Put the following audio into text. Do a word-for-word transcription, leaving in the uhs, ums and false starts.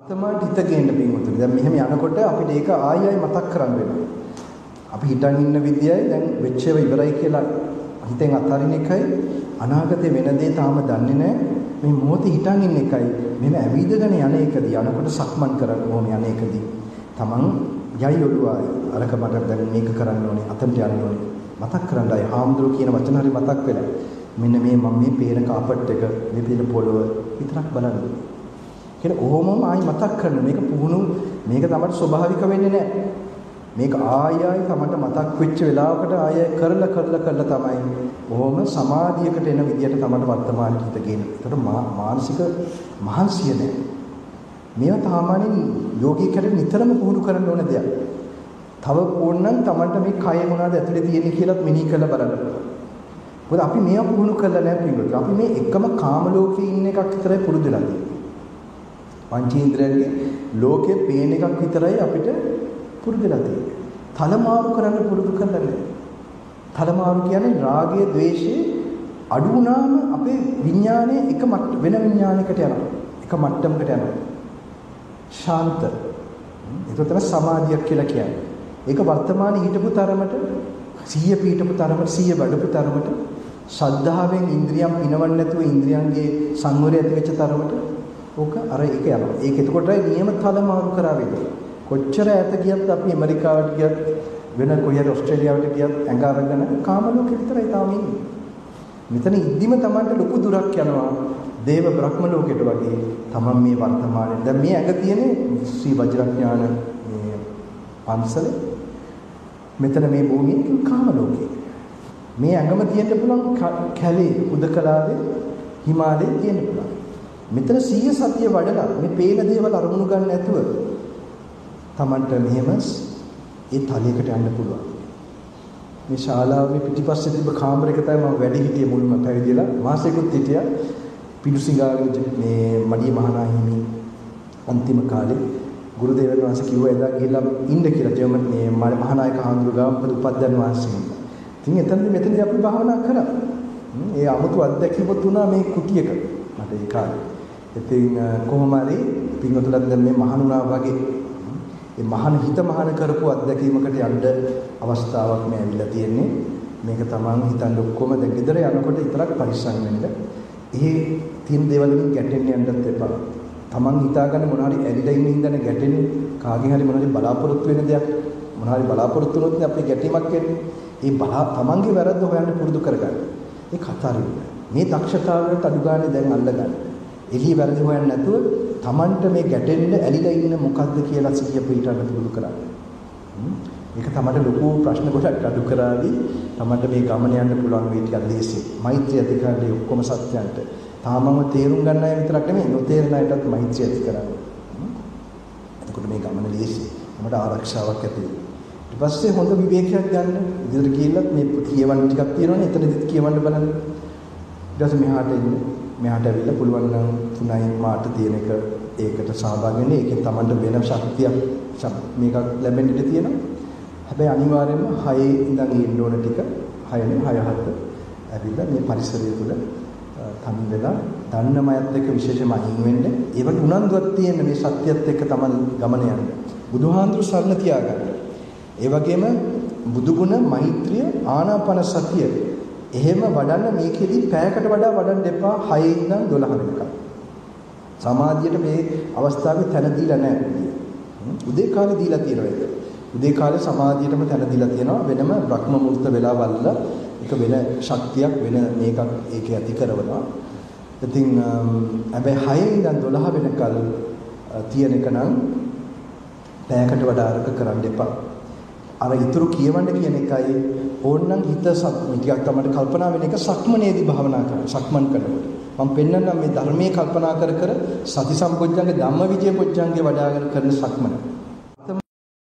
තමයි හිත ගේන්න පින්වතුනි. දැන් මෙහෙම යනකොට අපිට ඒක ආයි ආයි මතක් කරන් වෙනවා. අපි හිතන් ඉන්න විදියයි දැන් වෙච්ච ඒවා ඉවරයි කියලා හිතෙන් අතාරින එකයි අනාගතේ වෙන දේ තාම දන්නේ නැහැ. මේ මොහොතේ හිතන් ඉන්න එකයි මෙන්න ඇවිදගෙන යන එකදී යනකොට සක්මන් කරන්න ඕනේ යන එකදී. Taman යයි ඔළුවයි අරක මට දැන් මේක කරන්න ඕනේ අතට යන්න ඕනේ. මතක් කරන්නයි හාමුදුරුවෝ කියන වචන හරි මතක් වෙලා. මෙන්න මේ මම මේ පේන කාපට් එක මේ පේන පොළව විතරක් බලන්න. කියන ඕමම ආයි මතක් කරන මේක පුහුණු මේක තමයි ස්වභාවික වෙන්නේ නැහැ. මේක ආය ආයි තමයි මතක් වෙච්ච වෙලාවකට ආය කරලා කරලා කරලා තමයි ඕම සමාධියකට එන විදියට තමයි වර්තමාන හිත ගේන්නේ. ඒකට මානසික මහන්සිය නැහැ. මේවා සාමාන්‍යයෙන් යෝගීකරණ නිතරම පුහුණු කරන්න ඕන දෙයක්. තව ඕනනම් තමයි මේ කය මොනවද ඇතුලේ තියෙන්නේ කියලාත් මෙනෙහි කරලා බලන්න. මොකද අපි මේවා පුහුණු කරලා නැහැ පිළිගන්න. අපි මේ එකම කාම ලෝකේ ඉන්න එකක් විතරයි පුරුදු වෙලා තියෙන්නේ. පංචේන්ද්‍රයන්ගේ ලෝකේ පේන එකක් විතරයි අපිට පුරුදු වෙලා තියෙන්නේ. තලමාරු කරන්න පුරුදු කරලා නැහැ. තලමාරු කියන්නේ රාගය, ද්වේෂය අඩු වුණාම අපේ විඥානය එක වෙන විඥානයකට යනවා. එක මට්ටමකට යනවා. ශාන්ත. ඒක තමයි සමාධියක් කියලා කියන්නේ. ඒක වර්තමානයේ හිටපු තරමට සිහිය පිටපු තරමට සිහිය වඩපු තරමට ශ්‍රද්ධාවෙන් ඉන්ද්‍රියම් පිනවන්න නැතුව ඉන්ද්‍රියන්ගේ සංවරය ඇති වෙච්ච තරමට ඕක අර ඒක යනවා. ඒක එතකොටයි නියම තලමාරු කරා වෙන්නේ. කොච්චර ඈත ගියත් අපි ඇමරිකාවට ගියත් වෙන කොහේ ඕස්ට්‍රේලියාවට ගියත් ඇඟ අරගෙන කාම ලෝකෙ විතරයි තාම ඉන්නේ. මෙතන ඉද්දිම Tamanට ලොකු දුරක් යනවා. දේව බ්‍රහ්ම ලෝකෙට වගේ Taman මේ වර්තමානයේ දැන් මේ ඇඟ තියෙන්නේ ශ්‍රී වජිරඥාන මේ පන්සලේ. මෙතන මේ භූමියේ කාම ලෝකේ. මේ ඇඟම තියෙන්න පුළුවන් කැලේ උදකලාවේ හිමාලයේ තියෙන්න පුළුවන්. මෙතන සීය සතිය වඩලා මේ පේන දේවල් අරමුණු ගන්න නැතුව Tamanට මෙහෙම ඒ තලයකට යන්න පුළුවන්. මේ ශාලාවේ පිටිපස්සේ තිබ්බ කාමරයක තමයි මම වැඩි හිටියේ මුල්ම පැවිදිලා මාසෙකුත් හිටියා. පිඬුසිඟාගේ මේ මඩිය මහානාහිමි අන්තිම කාලේ ගුරුදේවයන් වහන්සේ කිව්වා එදා ගිහිල්ලා ඉන්න කියලා ජර්මන් මේ මහානායක හාමුදුරුවෝ ගාව මොකද උපද්දන් වහන්සේ. ඉතින් එතනදී මෙතනදී අපි භාවනා කරා. ඒ 아무තු අත්දැකීමක් තුනා මේ කුටියක මට ඒ කාලේ. ඉතින් කොහොම හරි පින්වතුන්ලා දැන් මේ මහණුණා වගේ ඒ මහාන හිත මහාන කරපු අත්දැකීමකට යන්න අවස්ථාවක් මේ ඇවිල්ලා තියෙන්නේ. මේක තමන් හිතන්න ඔක්කොම දැන් ගෙදර යනකොට විතරක් පරිස්සම් වෙන්න. ඒ තියෙන දේවල් වලින් ගැටෙන්න යන්නත් එපා. තමන් හිතාගන්න මොන හරි ඇලිලා ඉන්න ඉඳන ගැටෙන්නේ කාගෙන් හරි මොන හරි බලාපොරොත්තු වෙන දෙයක් මොන හරි බලාපොරොත්තු වුණොත් අපේ ගැටීමක් වෙන්නේ. ඒ බලා තමන්ගේ වැරද්ද හොයන්න පුරුදු කරගන්න. ඒ කතරින් මේ දක්ෂතාවයට අඩු ගන්න දැන් අල්ලගන්න. එළිය වැරදි හොයන්න නැතුව තමන්ට මේ ගැටෙන්න ඇලිලා ඉන්න මොකද්ද කියලා සිහිය පිටන්න පුරුදු කරන්න. මේක තමයි ලොකු ප්‍රශ්න ගොඩක් අඩු කරાવી තමන්ට මේ ගමන යන්න පුළුවන් වෙයි ටිකක් ලේසි. මෛත්‍රිය ඇති කරන්නේ ඔක්කොම සත්‍යයන්ට. තාමම තේරුම් ගන්න අය විතරක් නෙමෙයි නොතේරෙන අයටත් මෛත්‍රිය ඇති කරන්න. එතකොට මේ ගමන ලේසි. අපට ආරක්ෂාවක් ඇති වෙයි. ඊට පස්සේ හොඳ විවේකයක් ගන්න. ඉදිරියට ගිහිල්ලත් මේ කියවන්න ටිකක් තියෙනවනේ. එතනදිත් කියවන්න බලන්න. ඊට පස්සේ මෙහාට එන්න. මෙහාට ඇවිල්ලා පුළුවන් නම් තුනයි මාට තියෙන එක ඒකට සහභාගී වෙන්න. ඒකෙන් Tamanට වෙන ශක්තියක් මේකක් ලැබෙන්න ඉඩ තියෙනවා. හැබැයි අනිවාර්යයෙන්ම හයේ ඉඳන් ඉන්න ඕන ටික හයනේ හය හත ඇවිල්ලා මේ පරිසරය තුළ තනි වෙලා දන්නමයත් එක්ක විශේෂයෙන්ම අහිං වෙන්න. ඒ වගේ උනන්දුවක් තියෙන මේ සත්‍යයත් එක්ක Taman ගමන යන්න. බුදුහාඳුරු සරණ තියාගන්න. ඒ වගේම බුදුගුණ මෛත්‍රිය ආනාපාන සතිය එහෙම වඩන්න මේකෙදි පැයකට වඩා වඩන්න එපා හයේ ඉඳන් දොළහ වෙනකම්. සමාධියට මේ අවස්ථාවේ තැන දීලා නැහැ. උදේ කාලේ දීලා තියෙනවා ඒක. උදේ කාලේ සමාධියටම තැන දීලා තියෙනවා වෙනම බ්‍රහ්ම මුහූර්ත වෙලාවල්ල ඒක වෙන ශක්තියක් වෙන මේකක් ඒකේ ඇති කරනවා. ඉතින් හැබැයි හයේ ඉඳන් දොළහ වෙනකල් තියෙන එක නම් පැයකට වඩා අරක කරන්න එපා. අර ඊතුරු කියවන්න කියන එකයි ඕනනම් හිත ටිකක් තමයි කල්පනා වෙන එක සක්මනේදී භාවනා කරන්න. සක්මන් කරනකොට මම පෙන්නන්නම් මේ ධර්මයේ කල්පනා කර කර සති සම්පොඥංගේ ධම්මවිජය පොඥංගේ වඩාගෙන කරන සක්මන.